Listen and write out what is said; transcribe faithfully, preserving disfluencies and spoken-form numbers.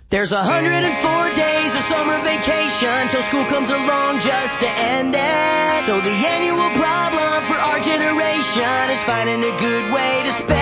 There's a hundred and four days of summer vacation till school comes along just to end it. So the annual problem for our generation is finding a good way to spend